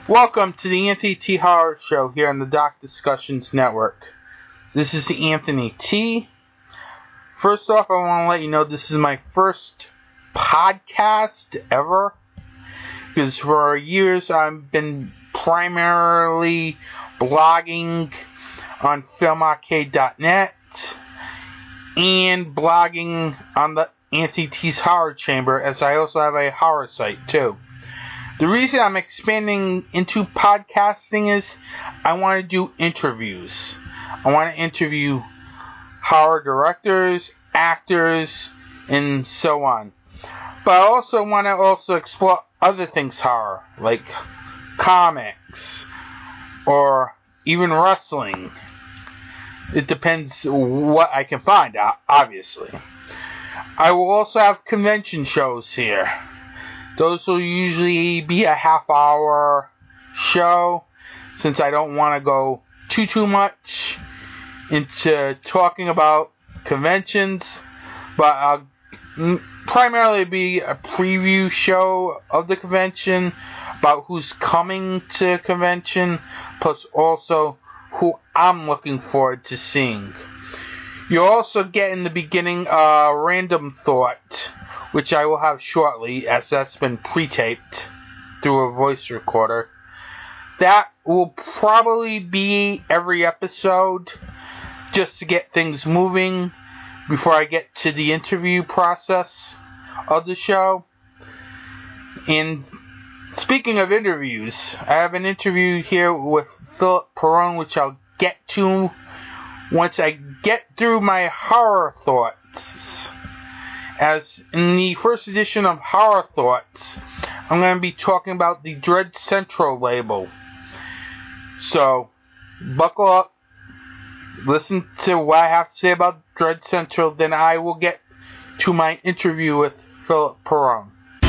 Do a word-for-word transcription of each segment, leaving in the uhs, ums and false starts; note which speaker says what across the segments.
Speaker 1: Welcome to the Anthony T. Horror Show here on the Doc Discussions Network. This is Anthony T. First off, I want to let you know this is my first podcast ever, because for years I've been primarily blogging on film arcade dot net and blogging on the Anthony T's Horror Chamber, as I also have a horror site too. The reason I'm expanding into podcasting is I want to do interviews. I want to interview horror directors, actors, and so on. But I also want to also explore other things horror, like comics, or even wrestling. It depends what I can find, obviously. I will also have convention shows here. Those will usually be a half hour show, since I don't want to go too, too much into talking about conventions, but I'll primarily be a preview show of the convention, about who's coming to convention, plus also who I'm looking forward to seeing. You'll also get in the beginning a random thought, which I will have shortly, as that's been pre-taped through a voice recorder. That will probably be every episode, just to get things moving before I get to the interview process of the show. And speaking of interviews, I have an interview here with Philip Perrone, which I'll get to once I get through my horror thoughts. As in the first edition of Horror Thoughts, I'm going to be talking about the Dread Central label. So, buckle up, listen to what I have to say about Dread Central, then I will get to my interview with Philip Perrone.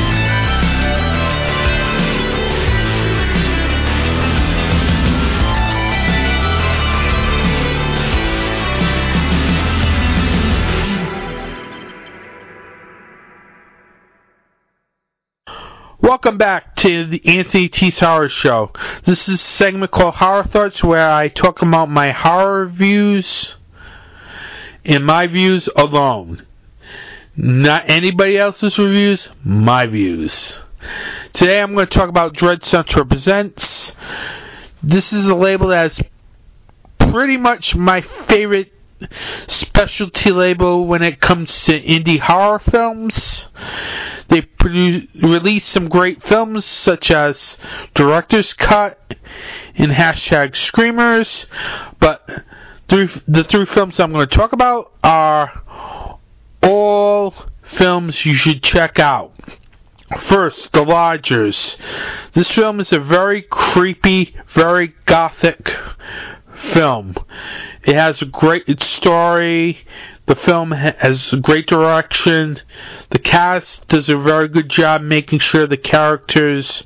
Speaker 1: Welcome back to the Anthony T's Horror Show. This is a segment called Horror Thoughts, where I talk about my horror views and my views alone. Not anybody else's reviews, my views. Today I'm going to talk about Dread Central Presents. This is a label that is pretty much my favorite specialty label when it comes to indie horror films. They produce, release some great films such as Director's Cut and Hashtag Screamers, but three, the three films I'm going to talk about are all films you should check out. First, The Lodgers. This film is a very creepy, very gothic film. It has a great story. The film has great direction. The cast does a very good job making sure the characters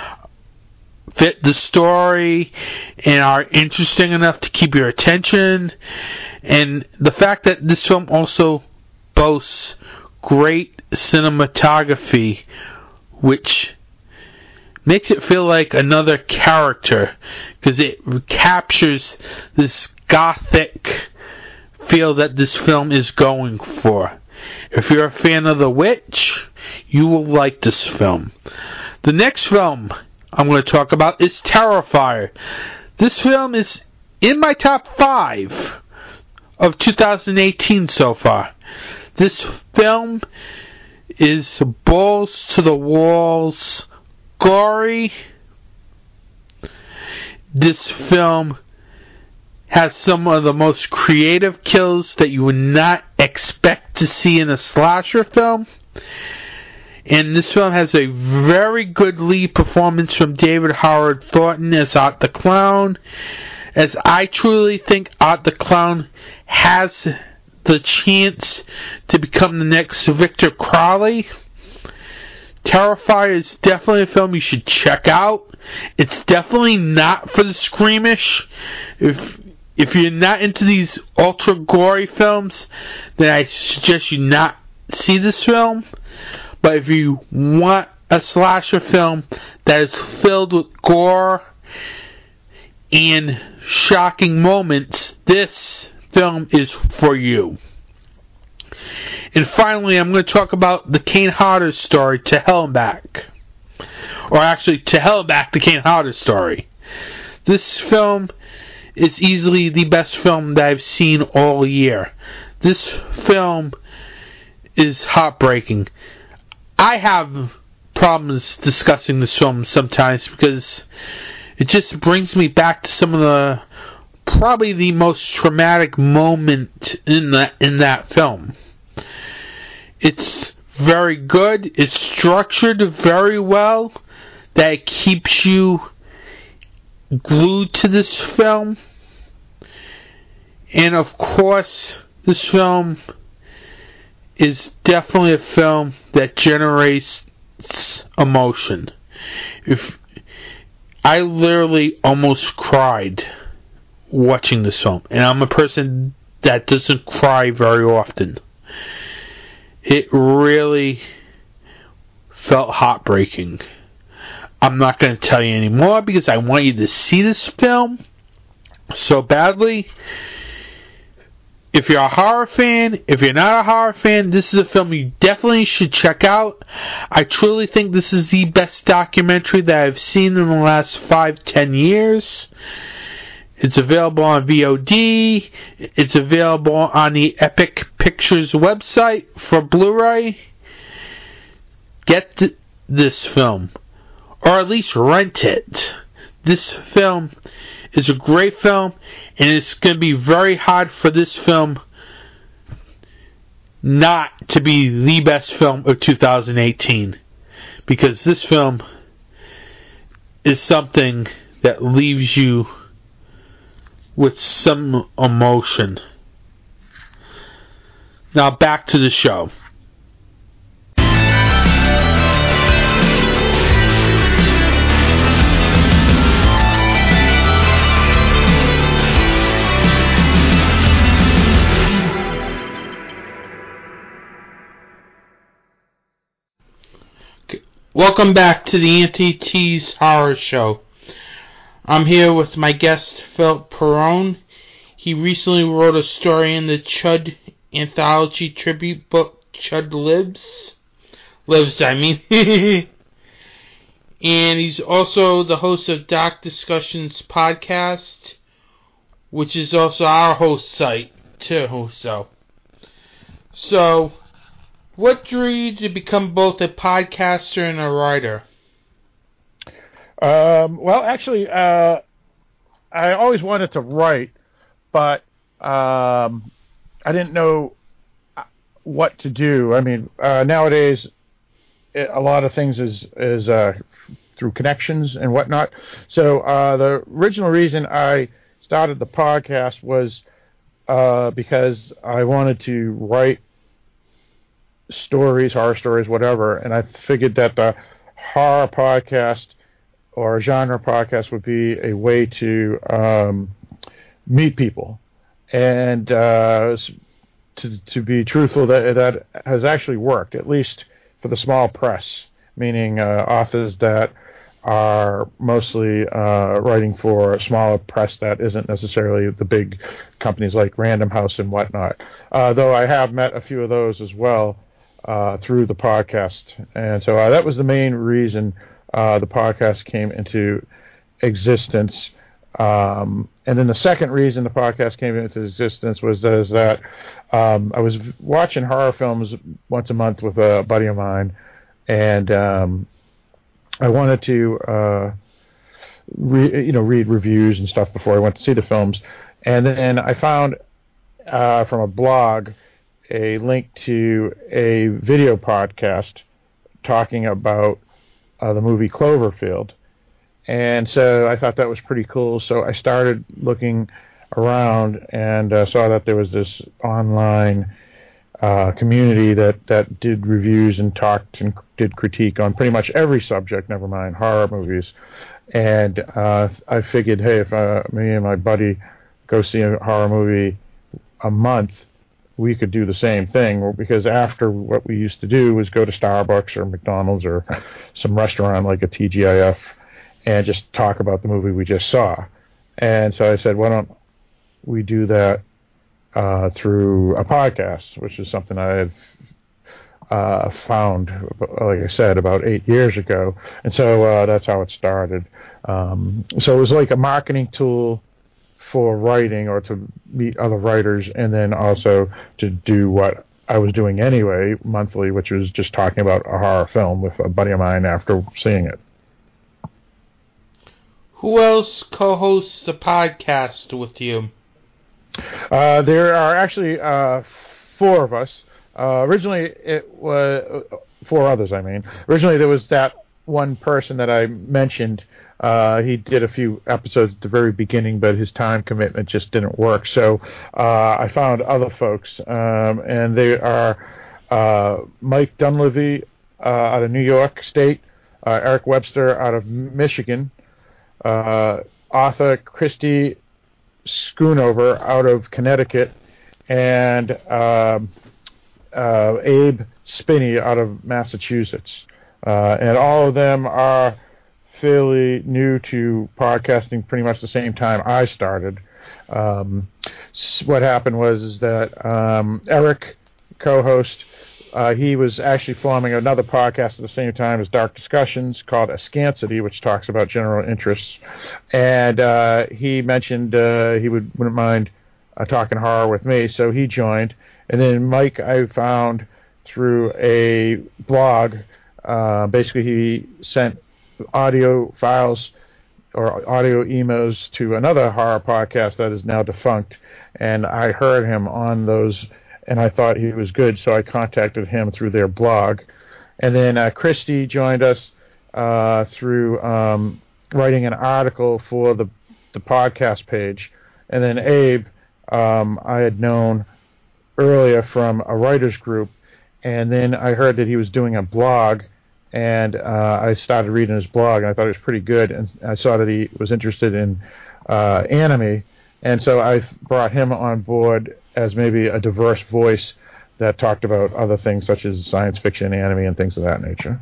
Speaker 1: fit the story and are interesting enough to keep your attention. And the fact that this film also boasts great cinematography, which makes it feel like another character, because it captures this gothic feel that this film is going for. If you're a fan of The Witch, you will like this film. The next film I'm going to talk about is Terrifier. This film is in my top five of two thousand eighteen so far. This film is balls to the walls, gory. This film has some of the most creative kills that you would not expect to see in a slasher film. And this film has a very good lead performance from David Howard Thornton as Art the Clown, as I truly think Art the Clown has the chance to become the next Victor Crowley. Terrifier is definitely a film you should check out. It's definitely not for the squeamish. If If you're not into these ultra gory films, then I suggest you not see this film. But if you want a slasher film that is filled with gore and shocking moments, this film is for you. And finally, I'm going to talk about the Kane Hodder story, To Hell and Back. Or actually, To Hell and Back, the Kane Hodder story. This film is easily the best film that I've seen all year. This film is heartbreaking. I have problems discussing this film sometimes because it just brings me back to some of the probably the most traumatic moment in that in that film. It's very good. It's structured very well. That it keeps you glued to this film. And of course, this film is definitely a film that generates emotion. If I literally almost cried watching this film, and I'm a person that doesn't cry very often. It really felt heartbreaking. I'm not going to tell you anymore because I want you to see this film so badly. If you're a horror fan, if you're not a horror fan, this is a film you definitely should check out. I truly think this is the best documentary that I've seen in the last five, ten years. It's available on V O D. It's available on the Epic Pictures website for Blu-ray. Get th- this film. Or at least rent it. This film is a great film, and it's going to be very hard for this film not to be the best film of two thousand eighteen. Because this film is something that leaves you with some emotion. Now back to the show. Welcome back to the Anthony T's Horror Show. I'm here with my guest, Philip Perrone. He recently wrote a story in the Chud anthology tribute book, Chud Lives. Lives, I mean. And he's also the host of Doc Discussions podcast, which is also our host site, too. So, so what drew you to become both a podcaster and a writer?
Speaker 2: Um, well, actually, uh, I always wanted to write, but um, I didn't know what to do. I mean, uh, nowadays, it, a lot of things is is uh, through connections and whatnot. So uh, the original reason I started the podcast was uh, because I wanted to write stories, horror stories, whatever, and I figured that the horror podcast or a genre podcast would be a way to um, meet people. And uh, to to be truthful, that that has actually worked, at least for the small press, meaning uh, authors that are mostly uh, writing for a smaller press that isn't necessarily the big companies like Random House and whatnot. Uh, though I have met a few of those as well uh, through the podcast. And so uh, that was the main reason Uh, the podcast came into existence. Um, and then the second reason the podcast came into existence was that, is that um, I was watching horror films once a month with a buddy of mine, and um, I wanted to uh, re- you know, read reviews and stuff before I went to see the films. And then I found uh, from a blog a link to a video podcast talking about Uh, the movie Cloverfield, and so I thought that was pretty cool. So I started looking around and uh, saw that there was this online uh, community that, that did reviews and talked and did critique on pretty much every subject, never mind horror movies. And uh, I figured, hey, if uh, me and my buddy go see a horror movie a month, we could do the same thing, because after what we used to do was go to Starbucks or McDonald's or some restaurant like a T G I F and just talk about the movie we just saw. And so I said, why don't we do that uh, through a podcast, which is something I had uh, found, like I said, about eight years ago. And so uh, that's how it started. Um, so it was like a marketing tool for writing or to meet other writers, and then also to do what I was doing anyway monthly, which was just talking about a horror film with a buddy of mine after seeing it.
Speaker 1: Who else co-hosts the podcast with you?
Speaker 2: Uh, there are actually uh, four of us. Uh, originally, it was four others. I mean, originally there was that one person that I mentioned. Uh, he did a few episodes at the very beginning, but his time commitment just didn't work. So uh, I found other folks, um, and they are uh, Mike Dunleavy uh, out of New York State, uh, Eric Webster out of Michigan, uh, Arthur Christie Schoonover out of Connecticut, and um, uh, Abe Spinney out of Massachusetts. Uh, and all of them are fairly new to podcasting, pretty much the same time I started. Um, what happened was is that um, Eric, co-host, uh, he was actually forming another podcast at the same time as Dark Discussions called Ascancity, which talks about general interests. And uh, he mentioned uh, he would, wouldn't mind uh, talking horror with me, so he joined. And then Mike I found through a blog. Uh, basically, he sent audio files or audio emails to another horror podcast that is now defunct, and I heard him on those, and I thought he was good, so I contacted him through their blog. And then uh, Christy joined us uh, through um, writing an article for the the podcast page. And then Abe, um, I had known earlier from a writers group, and then I heard that he was doing a blog, and uh, I started reading his blog, and I thought it was pretty good, and I saw that he was interested in uh, anime, and so I brought him on board as maybe a diverse voice that talked about other things such as science fiction, anime, and things of that nature.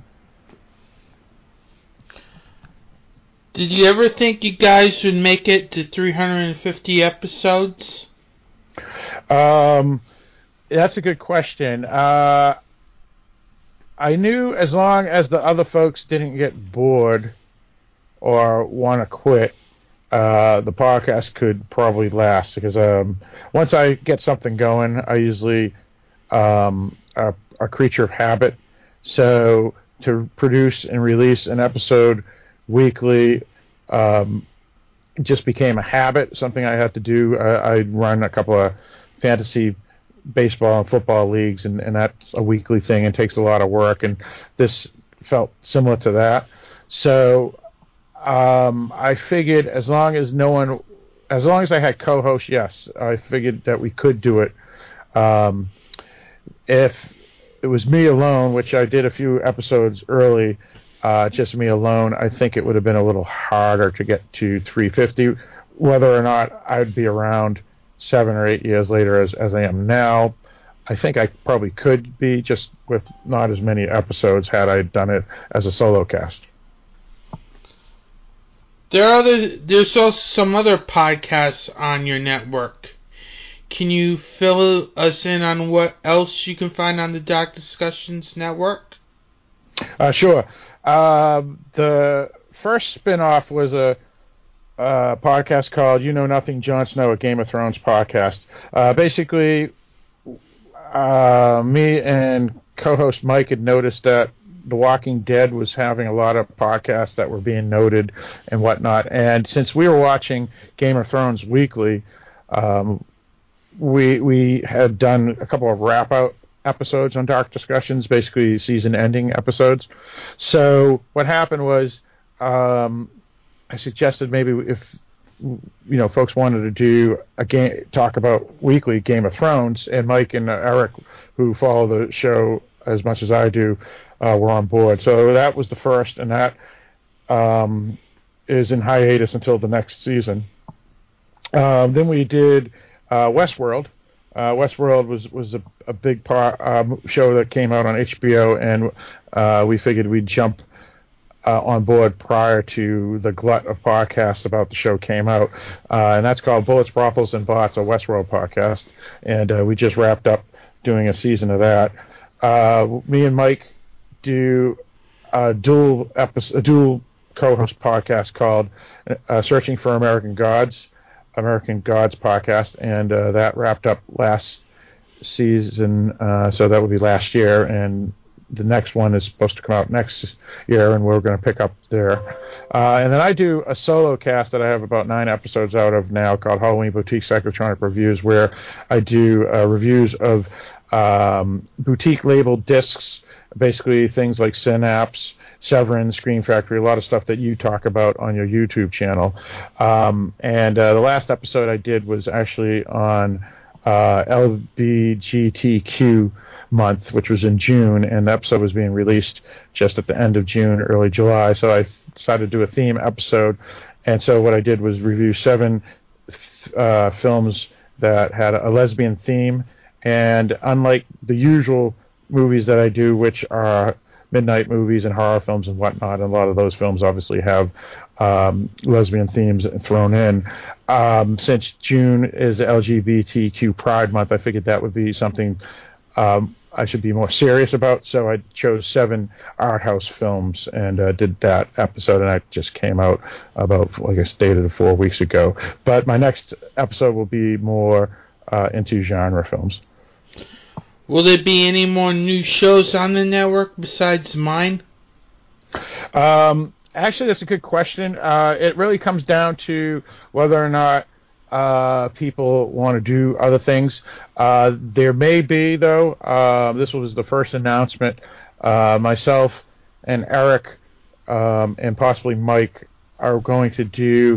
Speaker 1: Did you ever think you guys would make it to three hundred fifty episodes?
Speaker 2: Um, that's a good question. Uh, I knew as long as the other folks didn't get bored or want to quit, uh, the podcast could probably last, because um, once I get something going, I usually um, are a creature of habit. So to produce and release an episode weekly um, just became a habit, something I had to do. I, I run a couple of fantasy baseball and football leagues, and, and that's a weekly thing and takes a lot of work, and this felt similar to that. So um, I figured as long as no one, as long as I had co-hosts, yes, I figured that we could do it. Um, if it was me alone, which I did a few episodes early, uh, just me alone, I think it would have been a little harder to get to three fifty, whether or not I'd be around seven or eight years later as, as I am now. I think I probably could be, just with not as many episodes had I done it as a solo cast.
Speaker 1: There are other, there's also some other podcasts on your network. Can you fill us in on what else you can find on the Dark Discussions network?
Speaker 2: Uh, sure. Uh, the first spin-off was a Uh, podcast called You Know Nothing, Jon Snow, a Game of Thrones podcast. Uh, basically, uh, me and co-host Mike had noticed that The Walking Dead was having a lot of podcasts that were being noted and whatnot. And since we were watching Game of Thrones weekly, um, we we had done a couple of wrap-out episodes on Dark Discussions, basically season-ending episodes. So what happened was, um, I suggested maybe if you know folks wanted to do a game, talk about weekly Game of Thrones, and Mike and uh, Eric, who follow the show as much as I do, uh, were on board. So that was the first, and that um, is in hiatus until the next season. Um, then we did uh, Westworld, Uh, Westworld was was a, a big part, um, show that came out on H B O, and uh, we figured we'd jump uh, on board prior to the glut of podcasts about the show came out, uh, and that's called Bullets, Brothels, and Bots, a Westworld podcast, and uh, we just wrapped up doing a season of that. Uh, me and Mike do a dual episode, a dual co-host podcast called uh, Searching for American Gods. American Gods podcast, and uh, that wrapped up last season, uh, so that would be last year, and the next one is supposed to come out next year, and we're going to pick up there. Uh, and then I do a solo cast that I have about nine episodes out of now called Halloween Boutique Psychotronic Reviews, where I do uh, reviews of um, boutique labeled discs, basically things like Synapse, Severin, Scream Factory, a lot of stuff that you talk about on your YouTube channel. Um, and uh, the last episode I did was actually on uh, L G B T Q month, which was in June, and the episode was being released just at the end of June, early July. So I decided to do a theme episode. And so what I did was review seven uh, films that had a lesbian theme. And unlike the usual movies that I do, which are midnight movies and horror films and whatnot, and a lot of those films obviously have um, lesbian themes thrown in. Um, since June is L G B T Q Pride Month, I figured that would be something um, I should be more serious about, so I chose seven art house films and uh, did that episode, and that just came out about, like I stated, four weeks ago. But my next episode will be more uh, into genre films.
Speaker 1: Will there be any more new shows on the network besides mine?
Speaker 2: Um, actually, that's a good question. Uh, it really comes down to whether or not uh, people want to do other things. Uh, there may be, though. Uh, this was the first announcement. Uh, myself and Eric um, and possibly Mike are going to do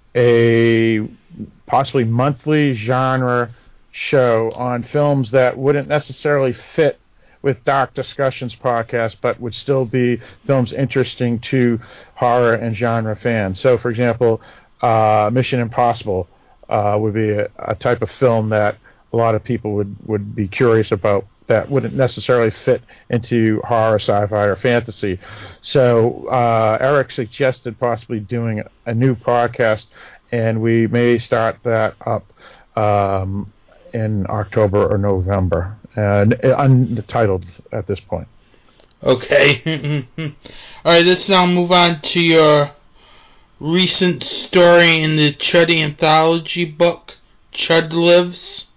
Speaker 2: a possibly monthly genre show on films that wouldn't necessarily fit with Dark Discussions podcast, but would still be films interesting to horror and genre fans. So, for example, uh, Mission Impossible uh, would be a, a type of film that a lot of people would, would be curious about that wouldn't necessarily fit into horror, sci-fi, or fantasy. So uh, Eric suggested possibly doing a new podcast, and we may start that up um, in October or November, and untitled at this point.
Speaker 1: Okay. All right, let's now move on to your recent story in the Chud anthology book, Chud Lives.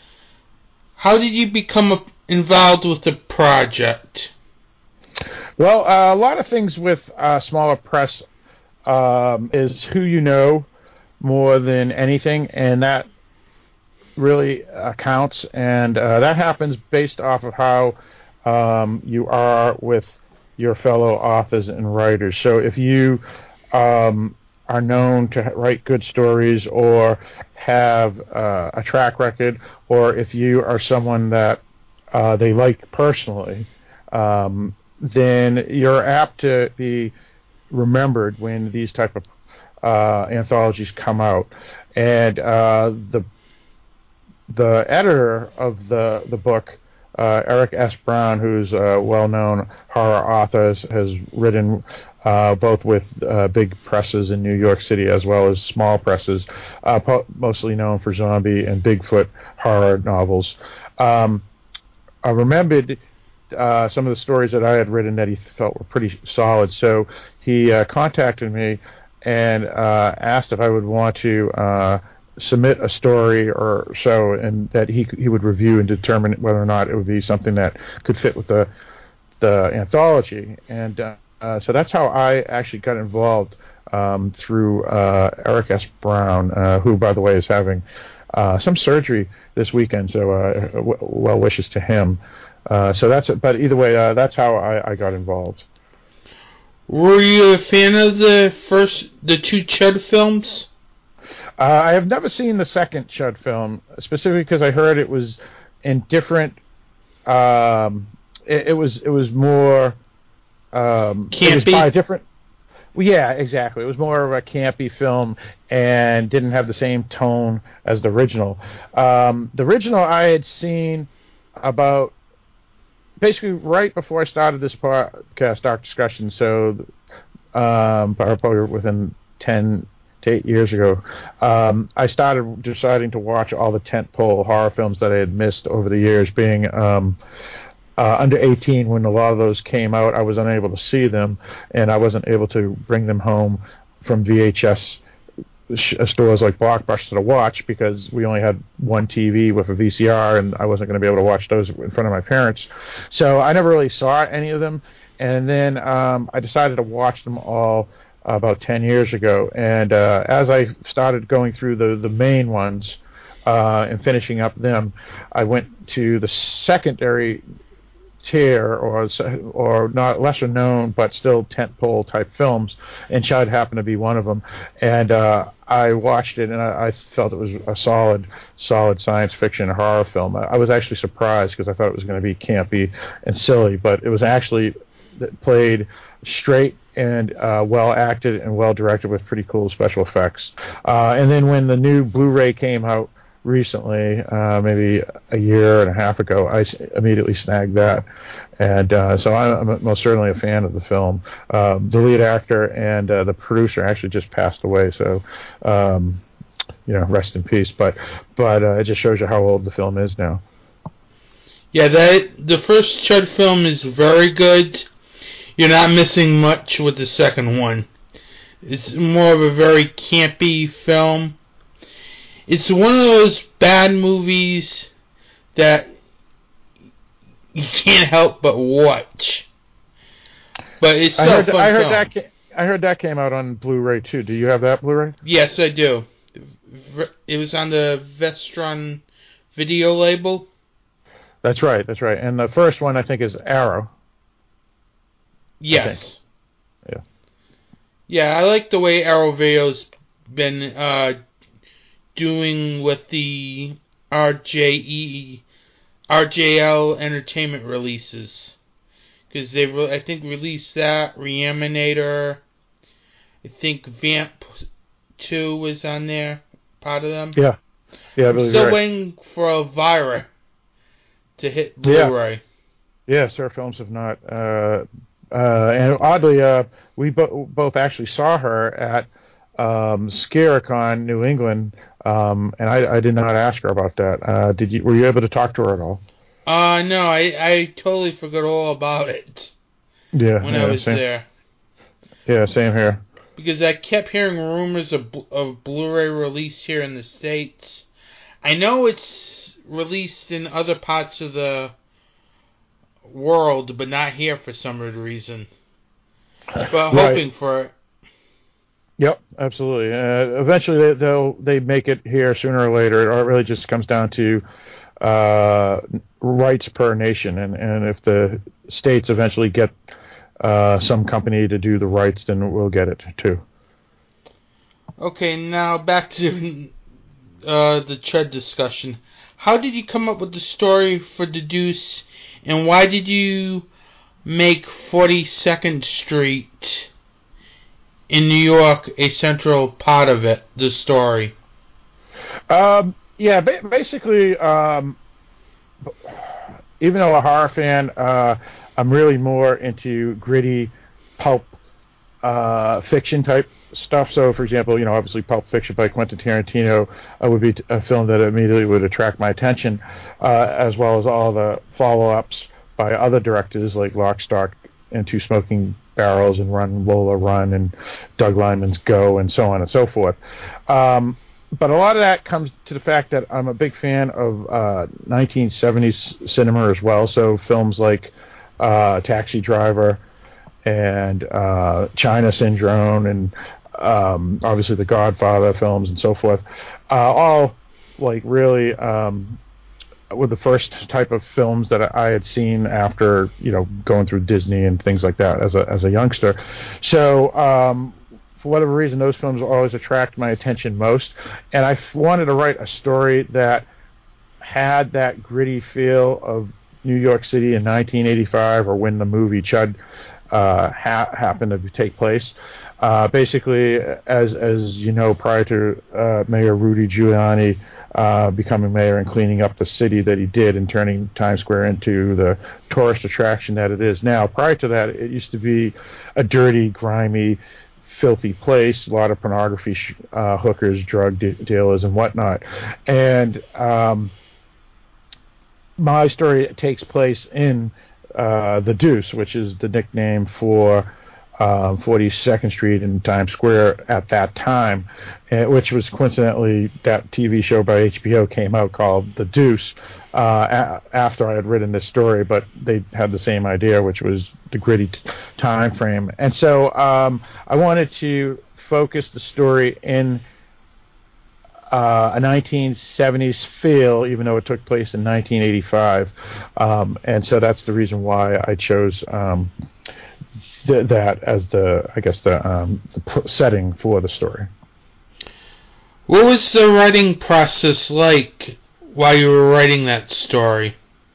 Speaker 1: How did you become involved with the project?
Speaker 2: Well, uh, a lot of things with uh, smaller press um, is who you know more than anything, and that really uh, counts, and uh, that happens based off of how um, you are with your fellow authors and writers. So if you um, are known to write good stories or have uh, a track record, or if you are someone that uh, they like personally, um, then you're apt to be remembered when these type of uh, anthologies come out. And uh, the The editor of the the book, uh, Eric S. Brown, who's a well-known horror author, has written uh, both with uh, big presses in New York City as well as small presses, uh, po- mostly known for zombie and Bigfoot horror novels. Um, I remembered uh, some of the stories that I had written that he felt were pretty solid, so he uh, contacted me and uh, asked if I would want to Uh, submit a story or so, and that he he would review and determine whether or not it would be something that could fit with the the anthology. And uh, uh, so that's how I actually got involved um, through uh, Eric S. Brown, uh, who, by the way, is having uh, some surgery this weekend. So uh, w- well wishes to him. Uh, so that's it. But either way, uh, that's how I, I got involved.
Speaker 1: Were you a fan of the first, the two Chud films?
Speaker 2: Uh, I have never seen the second Chud film, specifically because I heard it was in different. Um, it, it was it was more. Um,
Speaker 1: Campy.
Speaker 2: It was by a different. Well, yeah, exactly. It was more of a campy film and didn't have the same tone as the original. Um, the original I had seen about basically right before I started this podcast, Dark Discussion, so um, probably within ten to eight years ago, um, I started deciding to watch all the tentpole horror films that I had missed over the years, being um, uh, under eighteen when a lot of those came out. I was unable to see them, and I wasn't able to bring them home from V H S stores like Blockbuster to watch because we only had one T V with a V C R, and I wasn't going to be able to watch those in front of my parents. So I never really saw any of them, and then um, I decided to watch them all about ten years ago. And uh, as I started going through the, the main ones uh, and finishing up them, I went to the secondary tier, or or not lesser known but still tentpole type films, and Chud happened to be one of them. And uh, I watched it, and I, I felt it was a solid, solid science fiction horror film. I, I was actually surprised because I thought it was going to be campy and silly, but it was actually played straight and uh, well acted and well directed with pretty cool special effects. Uh, and then when the new Blu-ray came out recently, uh, maybe a year and a half ago, I s- immediately snagged that, and uh, so I'm, I'm most certainly a fan of the film. Um, the lead actor and uh, the producer actually just passed away, so um, you know, rest in peace. But but uh, it just shows you how old the film is now.
Speaker 1: Yeah, that the first Chud film is very good. You're not missing much with the second one. It's more of a very campy film. It's one of those bad movies that you can't help but watch. But it's still
Speaker 2: I heard,
Speaker 1: a fun
Speaker 2: I heard
Speaker 1: film.
Speaker 2: that ca- I heard that came out on Blu-ray too. Do you have that Blu-ray?
Speaker 1: Yes, I do. It was on the Vestron video label.
Speaker 2: That's right, that's right. And the first one I think is Arrow.
Speaker 1: Yes.
Speaker 2: Yeah.
Speaker 1: Yeah, I like the way Arrow Video's been uh, doing with the R J E, R J L Entertainment releases. Because they've, re- I think, released that, Reanimator. I think Vamp two was on there, part of them.
Speaker 2: Yeah. Yeah, I
Speaker 1: I'm
Speaker 2: believe
Speaker 1: still
Speaker 2: you're right.
Speaker 1: waiting for Elvira to hit Blu-ray.
Speaker 2: Yeah, Star Films have not. Uh, uh, and oddly, uh, we bo- both actually saw her at um, Scaricon, New England, um, and I, I did not ask her about that. Uh, did you? Were you able to talk to her at all?
Speaker 1: Uh, no, I, I totally forgot all about it
Speaker 2: Yeah,
Speaker 1: when
Speaker 2: yeah,
Speaker 1: I was
Speaker 2: same,
Speaker 1: there.
Speaker 2: Yeah, same here.
Speaker 1: Because I kept hearing rumors of, of Blu-ray release here in the States. I know it's released in other parts of the world, but not here for some odd reason. But
Speaker 2: Right.
Speaker 1: hoping for it.
Speaker 2: Yep, absolutely. Uh, eventually, they, they'll they make it here sooner or later. Or it really just comes down to uh, rights per nation, and, and if the states eventually get uh, some company to do the rights, then we'll get it too.
Speaker 1: Okay, now back to uh, the Chud discussion. How did you come up with the story for The Deuce, and why did you make forty-second Street in New York a central part of it, the story?
Speaker 2: Um, yeah, ba- basically, um, even though a horror fan, uh, I'm really more into gritty pulp uh, fiction type stuff. So, for example, you know, obviously Pulp Fiction by Quentin Tarantino uh, would be t- a film that immediately would attract my attention, uh, as well as all the follow-ups by other directors like Lock, Stock, and Two Smoking Barrels and Run, Lola, Run, and Doug Liman's Go, and so on and so forth. Um, but a lot of that comes to the fact that I'm a big fan of uh, nineteen seventies cinema as well, so films like uh, Taxi Driver and uh, China Syndrome and um, obviously the Godfather films and so forth, uh, all like really um, were the first type of films that I had seen after, you know, going through Disney and things like that as a as a youngster. So um, for whatever reason, those films always attract my attention most, and I wanted to write a story that had that gritty feel of New York City in nineteen eighty-five, or when the movie Chud uh, ha- happened to take place. Uh, basically, as as you know, prior to uh, Mayor Rudy Giuliani uh, becoming mayor and cleaning up the city that he did and turning Times Square into the tourist attraction that it is now, prior to that, it used to be a dirty, grimy, filthy place, a lot of pornography sh- uh, hookers, drug de- dealers, and whatnot. And um, my story takes place in uh, the Deuce, which is the nickname for uh, forty-second Street in Times Square at that time, uh, which was coincidentally that T V show by H B O came out called The Deuce uh, a- after I had written this story, but they had the same idea, which was the gritty t- time frame. And so um, I wanted to focus the story in Uh, a nineteen seventies feel, even though it took place in nineteen eighty-five, um, and so that's the reason why I chose um, th- that as the, I guess, the, um, the p- setting for the story.
Speaker 1: What was the writing process like while you were writing that story?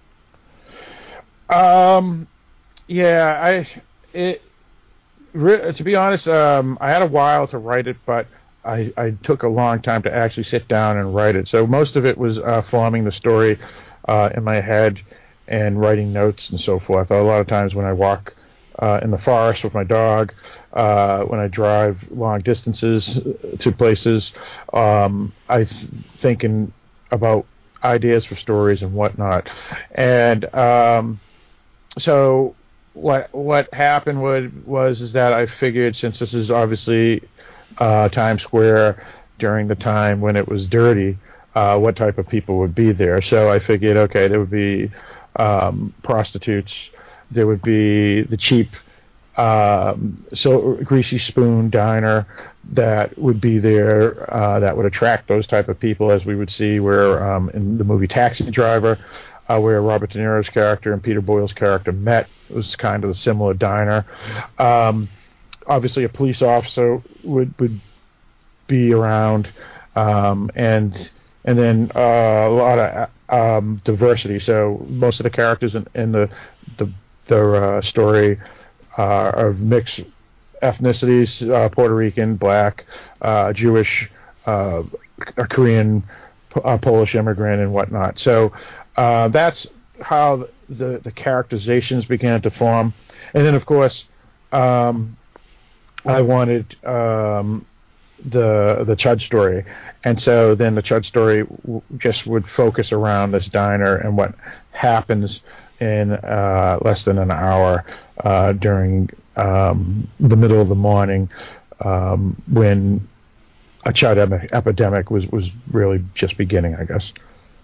Speaker 2: Um, yeah, I it re- to be honest, um, I had a while to write it, but I, I took a long time to actually sit down and write it. So most of it was uh, forming the story uh, in my head and writing notes and so forth. A lot of times when I walk uh, in the forest with my dog, uh, when I drive long distances to places, um, I'm thinking about ideas for stories and whatnot. And um, so what what happened was, was is that I figured, since this is obviously Uh, Times Square during the time when it was dirty, uh, what type of people would be there. So I figured, okay, there would be um, prostitutes, there would be the cheap um, so greasy spoon diner that would be there, uh, that would attract those type of people, as we would see where um, in the movie Taxi Driver, uh, where Robert De Niro's character and Peter Boyle's character met. It was kind of a similar diner. Um, Obviously, a police officer would would be around, um, and and then uh, a lot of um, diversity. So most of the characters in, in the the, the uh, story uh, are of mixed ethnicities: uh, Puerto Rican, Black, uh, Jewish, uh, a Korean, uh, Polish immigrant, and whatnot. So uh, that's how the the characterizations began to form, and then of course. Um, I wanted um, the the Chud story, and so then the Chud story w- just would focus around this diner and what happens in uh, less than an hour uh, during um, the middle of the morning um, when a Chud ep- epidemic was, was really just beginning, I guess.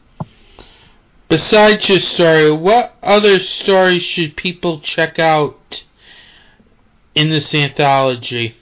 Speaker 1: Besides your story, what other stories should people check out in this anthology?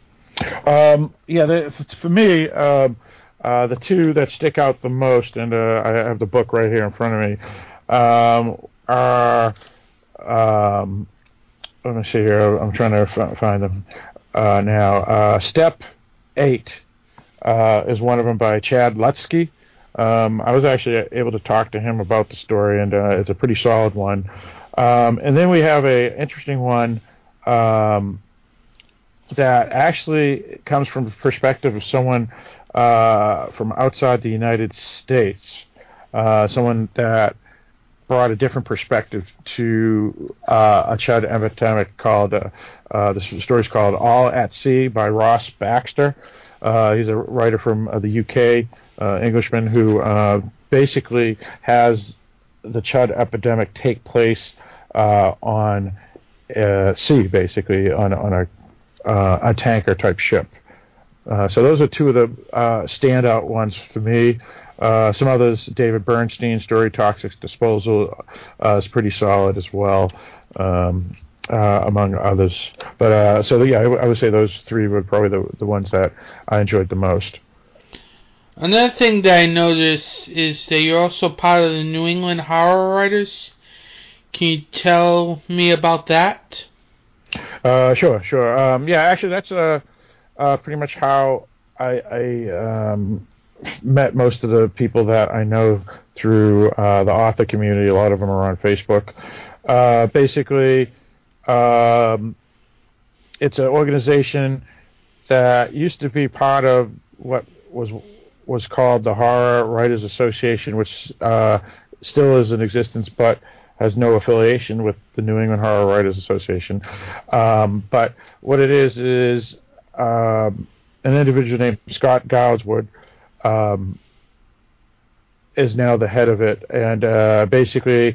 Speaker 2: Um, yeah, the, for me, uh, uh, the two that stick out the most, and uh, I have the book right here in front of me, um, are, um, let me see here, I'm trying to f- find them uh, now. Uh, Step eight uh, is one of them by Chad Lutzke. Um, I was actually able to talk to him about the story, and uh, it's a pretty solid one. Um, and then we have a interesting one um, that actually comes from the perspective of someone uh, from outside the United States, uh, someone that brought a different perspective to uh, a Chud epidemic called, uh, uh, the story's called All at Sea by Ross Baxter. Uh, he's a writer from uh, the U K, uh, Englishman, who uh, basically has the Chud epidemic take place uh, on uh, sea, basically, on, on a Uh, a tanker type ship. Uh, so those are two of the uh, standout ones for me. Uh, some others, David Bernstein's story, Toxic Disposal, uh, is pretty solid as well, um, uh, among others. But uh, so yeah, I, w- I would say those three were probably the the ones that I enjoyed the most.
Speaker 1: Another thing that I noticed is that you're also part of the New England Horror Writers. Can you tell me about that?
Speaker 2: Uh, sure, sure. Um, yeah, actually, that's uh, uh, pretty much how I, I um, met most of the people that I know through uh, the author community. A lot of them are on Facebook. Uh, basically, um, it's an organization that used to be part of what was was called the Horror Writers Association, which uh, still is in existence, but has no affiliation with the New England Horror Writers Association. Um, but what it is is um, an individual named Scott Goudswood um, is now the head of it, and uh, basically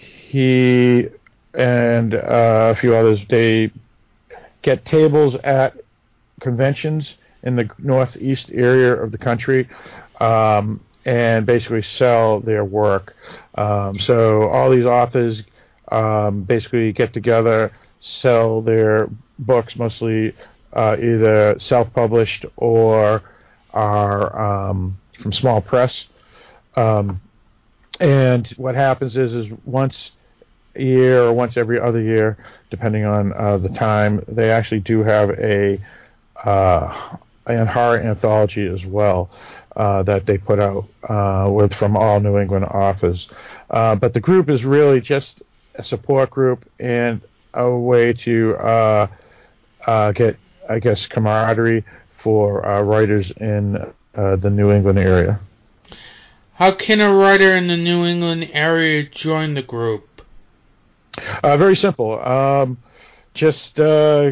Speaker 2: he and uh, a few others, they get tables at conventions in the northeast area of the country, um, and basically sell their work. Um, so all these authors um, basically get together, sell their books, mostly uh, either self-published or are um, from small press. Um, and what happens is, is once a year or once every other year, depending on uh, the time, they actually do have a uh, a horror anthology as well uh, that they put out uh, with from all New England authors. Uh, but the group is really just a support group and a way to uh, uh, get, I guess, camaraderie for uh, writers in uh, the New England area.
Speaker 1: How can a writer in the New England area join the group?
Speaker 2: Uh, very simple. Um, just uh,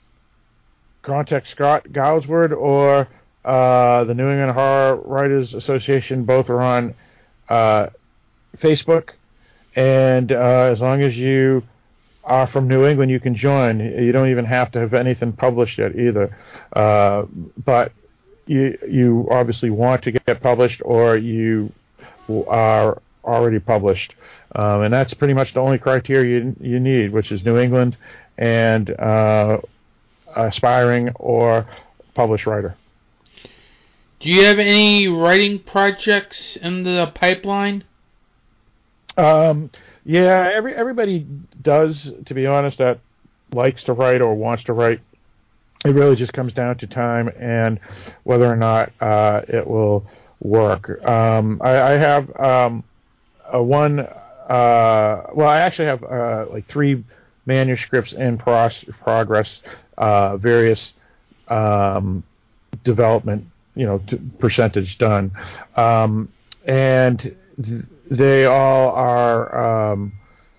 Speaker 2: contact Scott Goudswood or uh, the New England Horror Writers Association. Both are on uh, Facebook, and uh, as long as you are from New England, you can join. You don't even have to have anything published yet either. Uh, but you you obviously want to get published, or you are already published. Um, and that's pretty much the only criteria you, you need, which is New England and uh, aspiring or published writer.
Speaker 1: Do you have any writing projects in the pipeline?
Speaker 2: Um, yeah, every everybody does, to be honest, that likes to write or wants to write. It really just comes down to time and whether or not uh, it will work. Um, I, I have um, a one... Uh, well, I actually have uh, like three manuscripts in pros- progress, uh, various um, development, you know, t- percentage done, um, and th- they all are um,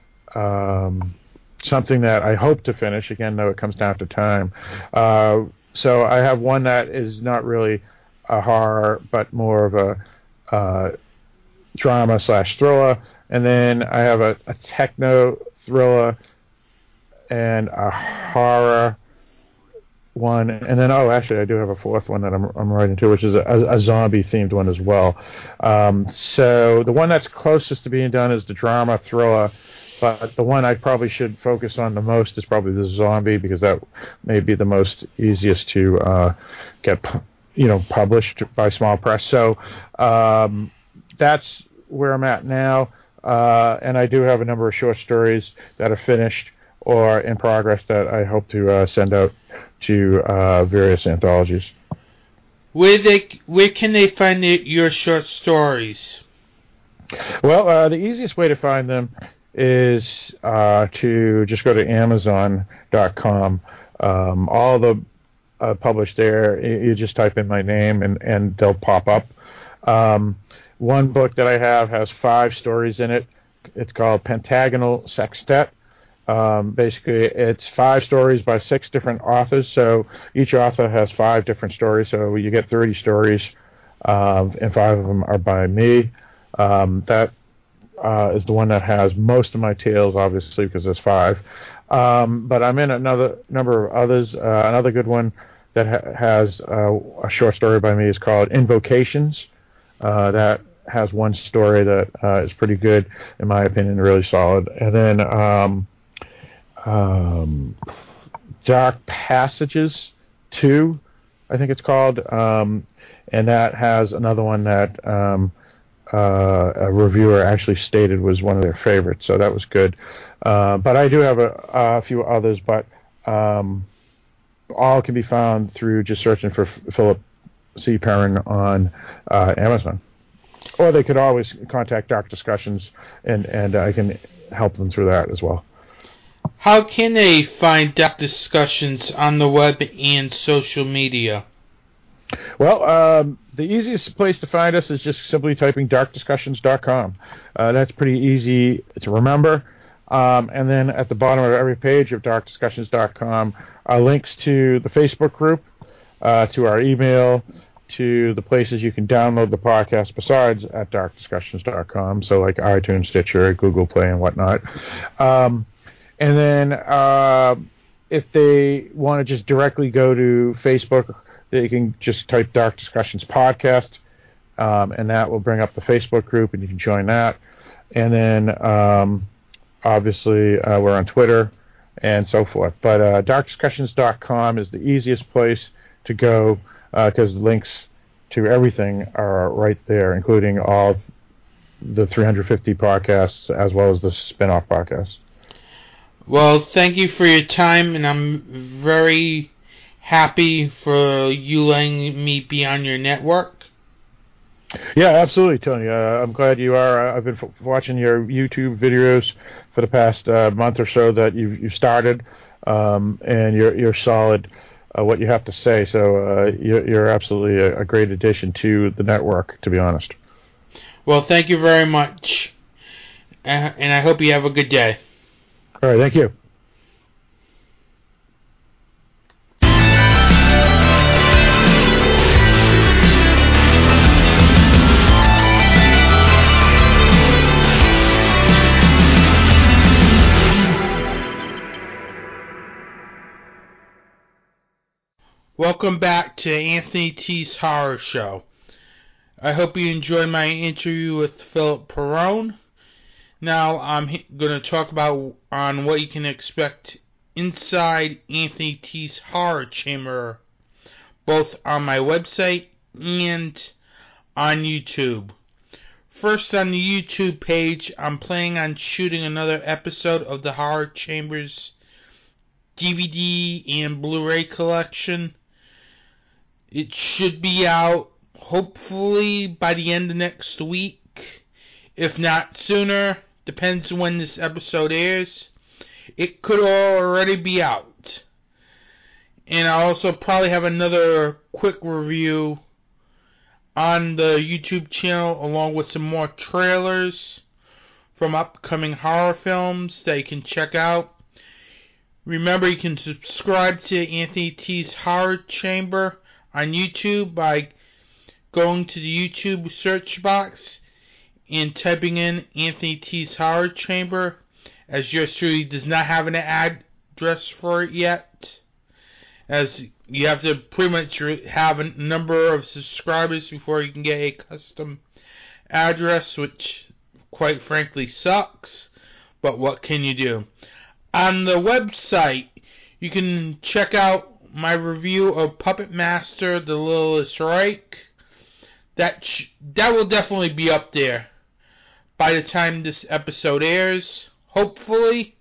Speaker 2: um, something that I hope to finish. Again, though, it comes down to time. Uh, so I have one that is not really a horror, but more of a uh, drama slash thriller. And then I have a, a techno thriller and a horror one. And then, oh, actually, I do have a fourth one that I'm, I'm writing too, which is a, a zombie-themed one as well. Um, so the one that's closest to being done is the drama thriller. But the one I probably should focus on the most is probably the zombie, because that may be the most easiest to uh, get, you know, published by small press. So um, that's where I'm at now. Uh, and I do have a number of short stories that are finished or in progress that I hope to uh, send out to uh, various anthologies.
Speaker 1: Where they where can they find the, your short stories?
Speaker 2: Well, uh, the easiest way to find them is uh, to just go to Amazon dot com. Um, all the uh, published there, you just type in my name and, and they'll pop up. Um, One book that I have has five stories in it. It's called Pentagonal Sextet. Um, basically, it's five stories by six different authors. So each author has five different stories. So you get thirty stories, uh, and five of them are by me. Um, that uh, is the one that has most of my tales, obviously, because there's five. Um, but I'm in another number of others. Uh, another good one that ha- has uh, a short story by me is called Invocations. Uh, that has one story that uh, is pretty good, in my opinion, really solid. And then um, um, Dark Passages two, I think it's called, um, and that has another one that um, uh, a reviewer actually stated was one of their favorites, so that was good. Uh, but I do have a, a few others, but um, all can be found through just searching for Philip C. Perrin on uh, Amazon. Or they could always contact Dark Discussions, and, and I can help them through that as well.
Speaker 1: How can they find Dark Discussions on the web and social media?
Speaker 2: Well, um, the easiest place to find us is just simply typing dark discussions dot com. Uh, that's pretty easy to remember. Um, and then at the bottom of every page of dark discussions dot com are links to the Facebook group, uh, to our email, to the places you can download the podcast besides at dark discussions dot com, so like iTunes, Stitcher, Google Play, and whatnot. Um, and then uh, if they want to just directly go to Facebook, they can just type Dark Discussions Podcast, um, and that will bring up the Facebook group, and you can join that. And then, um, obviously, uh, we're on Twitter and so forth. But uh, dark discussions dot com is the easiest place to go because uh, links to everything are right there, including all the three hundred fifty podcasts as well as the spin-off podcasts.
Speaker 1: Well, thank you for your time, and I'm very happy for you letting me be on your network.
Speaker 2: Yeah, absolutely, Tony. Uh, I'm glad you are. I've been f- watching your YouTube videos for the past uh, month or so that you've, you've started, um, and you're you're solid. Uh, what you have to say, so uh, you're, you're absolutely a, a great addition to the network, to be honest.
Speaker 1: Well, thank you very much, uh, and I hope you have a good day.
Speaker 2: All right, thank you.
Speaker 1: Welcome back to Anthony T's Horror Show. I hope you enjoyed my interview with Philip Perrone. Now I'm going to talk about on what you can expect inside Anthony T's Horror Chamber, both on my website and on YouTube. First, on the YouTube page, I'm planning on shooting another episode of the Horror Chambers D V D and Blu-ray collection. It should be out hopefully by the end of next week, if not sooner. Depends when this episode airs. It could already be out. And I'll also probably have another quick review on the YouTube channel along with some more trailers from upcoming horror films that you can check out. Remember, you can subscribe to Anthony T's Horror Chamber on YouTube by going to the YouTube search box and typing in Anthony T's Horror Chamber, as yours truly does not have an address for it yet, as you have to pretty much have a number of subscribers before you can get a custom address, which quite frankly sucks, but what can you do? On the website, you can check out my review of Puppet Master: The Littlest Reich. That sh- that will definitely be up there by the time this episode airs, hopefully,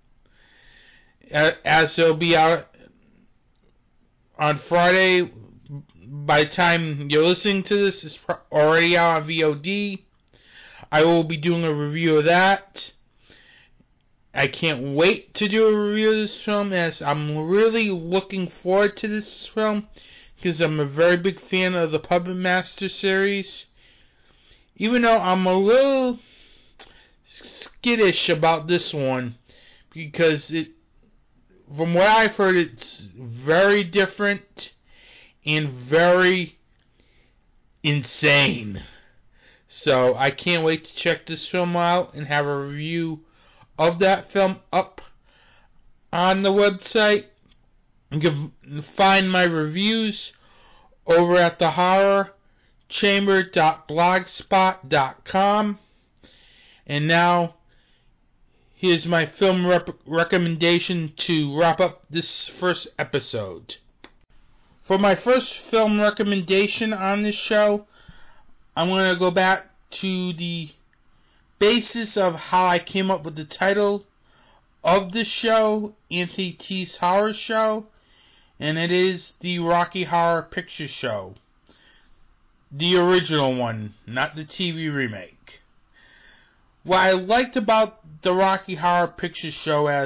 Speaker 1: as it'll be out on Friday. By the time you're listening to this, it's already out on V O D. I will be doing a review of that. I can't wait to do a review of this film, as I'm really looking forward to this film, because I'm a very big fan of the Puppet Master series. Even though I'm a little skittish about this one, because it, from what I've heard, it's very different and very insane. So I can't wait to check this film out and have a review of that film up on the website. You can find my reviews over at the horror chamber dot blogspot dot com. And now, here's my film rep- recommendation to wrap up this first episode. For my first film recommendation on this show, I'm going to go back to the basis of how I came up with the title of this show, Anthony T's Horror Show, and it is the Rocky Horror Picture Show. The original one, not the T V remake. What I liked about the Rocky Horror Picture Show as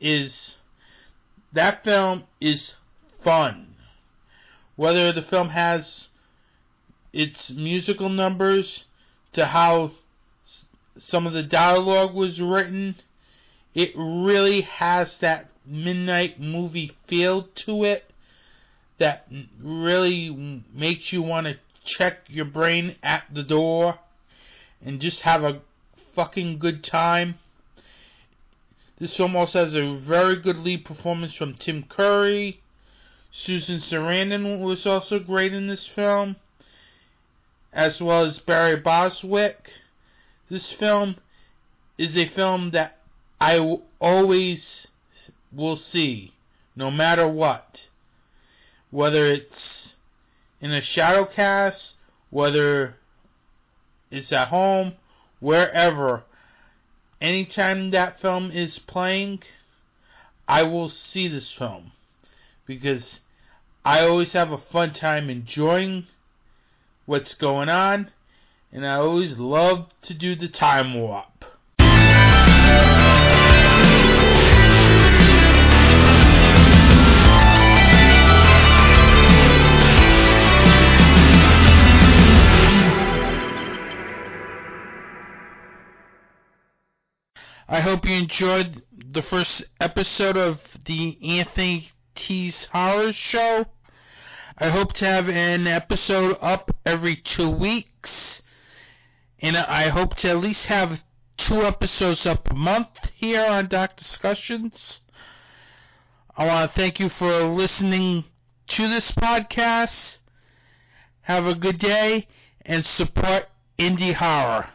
Speaker 1: is that film is fun. Whether the film has its musical numbers to how some of the dialogue was written, it really has that midnight movie feel to it that really makes you want to check your brain at the door and just have a fucking good time. This film also has a very good lead performance from Tim Curry. Susan Sarandon was also great in this film, as well as Barry Bostwick. This film is a film that I w- always will see, no matter what. Whether it's in a shadow cast, whether it's at home, wherever. Anytime that film is playing, I will see this film. Because I always have a fun time enjoying what's going on. And I always love to do the time warp. I hope you enjoyed the first episode of the Anthony T's Horror Show. I hope to have an episode up every two weeks. And I hope to at least have two episodes up a month here on Doc Discussions. I want to thank you for listening to this podcast. Have a good day and support indie horror.